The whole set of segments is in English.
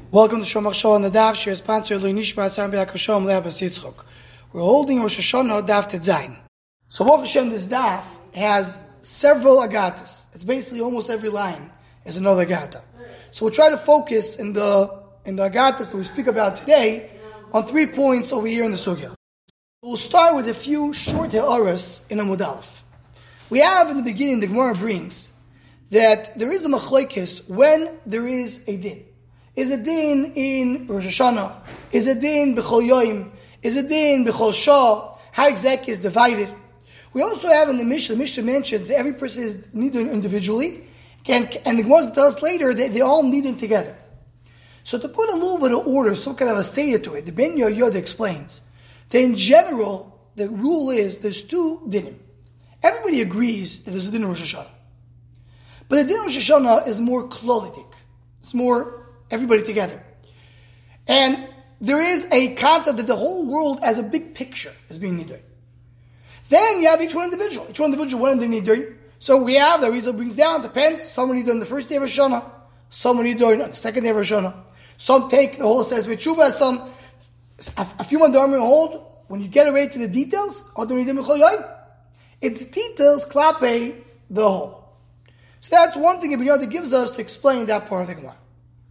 Welcome to Shomach Shol on the Daf. Shir sponsor Lui Nishma Sam B'Hakashom Le'Abbas Yitzchok. We're holding Rosh Hashanah Daf Tetzayin. So Baruch Hashem, this Daf has several agatas. It's basically almost every line is another agata. So we'll try to focus in the agatas that we speak about today on 3 points over here in the sugya. We'll start with a few short ha'aras in Amud Aleph. We have in the beginning, the Gemara brings that there is a machlokes when there is a din. Is a din in Rosh Hashanah? Is a din b'chol yoyim? Is a din b'chol shah? How exactly is divided? We also have in the Mishnah mentions that every person is needed individually, and the Gemara tells us later that they all needed together. So to put a little bit of order, some kind of a seder to it, the Ben Yoyod explains that in general, the rule is there's two dinim. Everybody agrees that there's a din in Rosh Hashanah. But the din in Rosh Hashanah is more klolitik. It's more everybody together. And there is a concept that the whole world as a big picture is being nidui. Then you have each one individual. Each one individual, one of them nidui. So we have, the Rizal brings down, depends. Some nidui on the first day of Rosh Hashanah. Some nidui on the second day of Rosh Hashanah. Some take the whole says with tshuva. Some, a few mandarim hold, when you get away to the details, it's details klape the whole. So that's one thing Ibn Yoda gives us to explain that part of the Gemara.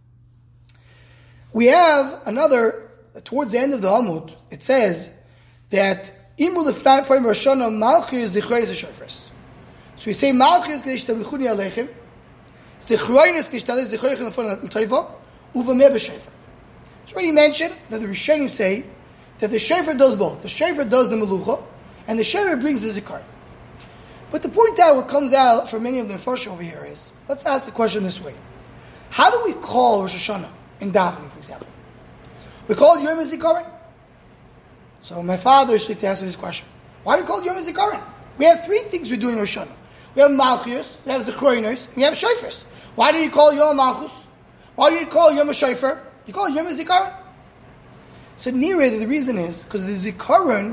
We have another, towards the end of the Amud, it says that Imu lefnai for Rosh Hashanah Malchus Zichroinus Shofres. So we say Malchus Kedish Tavichuni Aleichem, Zichroinus Kedish Talei Zichroinus Lefon L'Toiva, Uvameh B'Shofer. It's already mentioned that the Rishonim say that the Shofer does both. The Shofer does the Melucha, and the Shofer brings the Zikar. But the point out, what comes out for many of the Mepharshim over here is, let's ask the question this way. How do we call Rosh Hashanah in davening, for example? We call it Yom HaZikaron. So my father used to ask me this question. Why do we call it Yom HaZikaron? We have three things we do in Rosh Hashanah. We have Malchus, we have Zikroinus, and we have Shofers. Why do you call Yom Malchus? Why do you call Yom HaShofer? You call it Yom HaZikaron. So near the reason is because the Zikaron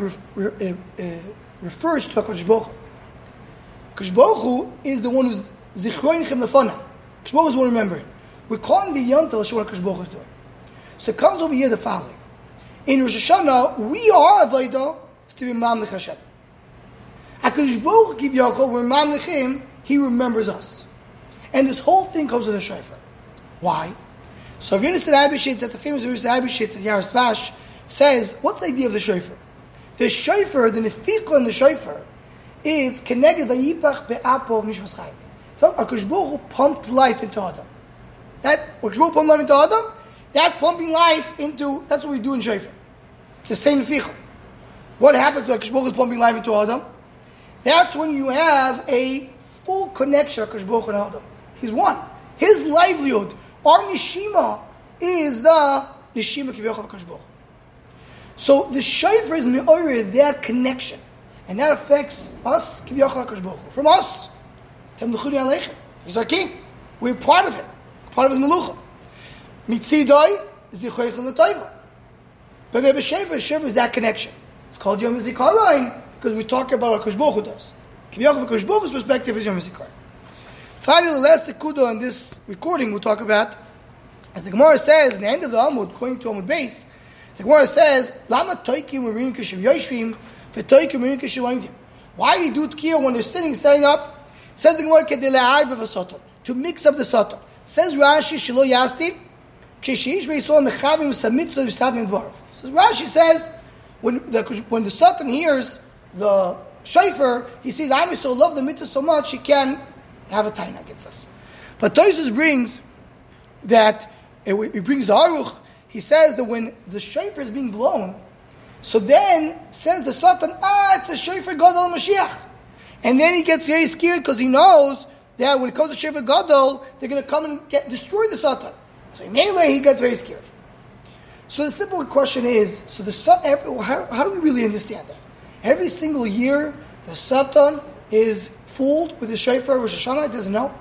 refers to HaKadosh Baruch Hu. HaKadosh Baruch Hu is the one who's Zichroinchem Lefana. HaKadosh Baruch Hu is the one remembering. We're calling the Yom Tov what HaKadosh Baruch Hu is doing. So it comes over here the following. In Rosh Hashanah, we are Avodah is to be Mamlech Hashem. HaKadosh Baruch Hu give Yaakov, we're Mamlech Him, He remembers us. And this whole thing comes with a shofar. Why? So if you understand Abishitz, that's a famous verse Abishitz at Yaros Vash, says, what's the idea of the shofar? The shofar, the nefika in the shofar, is connected by Yipach Be'apo of Nishmas Chaim. So HaKadosh Baruch Hu pumped life into Adam. That HaKadosh Baruch Hu pumped life into Adam, that's pumping life into, that's what we do in shofar. It's the same nefika. What happens when HaKadosh Baruch Hu is pumping life into Adam? That's when you have a full connection of HaKadosh Baruch Hu and Adam. He's one. His livelihood, our neshima, is the neshima kivyochel HaKadosh Baruch Hu. So the shofar is me'orer that connection. And that affects us, kivyochel HaKadosh Baruch Hu. From us, Tamluchuni Aleichem. He's our king. We're part of it. Part of his melucha. Mitzidoi, Zichroichem L'Toiva. But the shofar is that connection. It's called Yom HaZikaron because we talk about what HaKadosh Baruch Hu does. Kivyochel HaKadosh Baruch Hu's perspective is Yom HaZikaron. Finally, the last Nekuda in this recording we'll talk about, as the Gemara says in the end of the Amud, according to Amud Beis, the Gemara says, Lama toikim u'rin kashem yoshvim, v'toikim u'rin kashem oimdim. Why do you do tkiyah when they're sitting, standing up? Says the Gemara, kedei le'ayv v'satan, to mix up the satan. Says Rashi, shelo yastin, ksheyish ve'yisol mechavim v'samitzah v'statim dvarav. So Rashi says, when the satan hears the shofar, he says, Am Yisrael love the mitzvah so much, he can have a taina against us. But Tosfos brings that, it brings the Aruch, he says that when the shofar is being blown, so then says the Satan, it's the shofar Gadol Mashiach. And then he gets very scared because he knows that when it comes to shofar Gadol, they're going to come and destroy the Satan. So immediately he gets very scared. So the simple question is, so the Satan, how do we really understand that? Every single year, the Satan is fooled with the shofar Rosh Hashanah, doesn't know.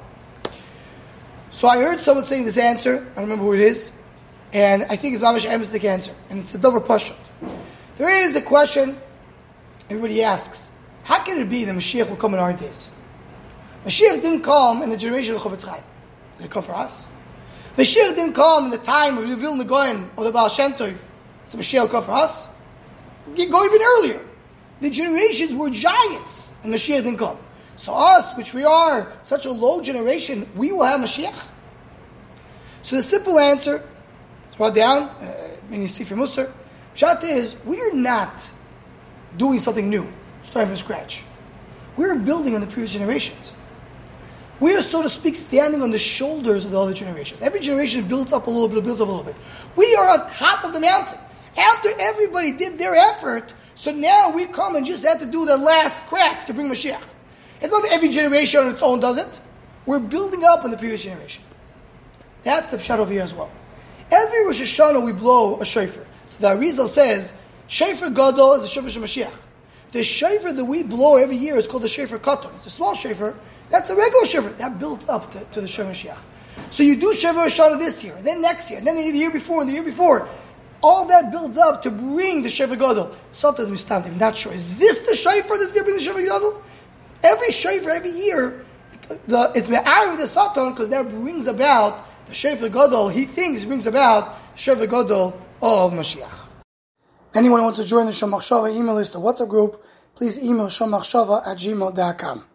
So I heard someone saying this answer, I don't remember who it is, and I think it's Mamash Emes answer, and it's a double pashut. There is a question everybody asks, how can it be that Mashiach will come in our days? Mashiach didn't come in the generation of Chofetz Chaim. Did it come for us? Mashiach didn't come in the time of the Vilna Gaon or the Baal Shem Tov. So Mashiach come for us. You go even earlier. The generations were giants, and Mashiach didn't come. So us, which we are such a low generation, we will have Mashiach. So the simple answer, it's brought down, when you see from Musar, Pshat is, we're not doing something new, starting from scratch. We're building on the previous generations. We are, so to speak, standing on the shoulders of the other generations. Every generation builds up a little bit, We are on top of the mountain. After everybody did their effort, so now we come and just have to do the last crack to bring Mashiach. It's not that every generation on its own does it. We're building up on the previous generation. That's the pshat over here as well. Every Rosh Hashanah we blow a shofar. So the Arizal says, shofar gadol is a shofar of Mashiach. The shofar that we blow every year is called the shofar katan. It's a small shofar. That's a regular shofar. That builds up to the shofar Mashiach. So you do shofar Hashanah this year, and then next year, and then the year before, and the year before. All that builds up to bring the shofar gadol. Sometimes we stand there, I'm not sure. Is this the shofar that's going to bring the shofar gadol? Every shofar, every year, it's me'ar with the satan because that brings about the shofar gadol. He thinks it brings about the shofar gadol of Mashiach. Anyone who wants to join the Shom Machshava email list or WhatsApp group, please email shommachshava@gmail.com.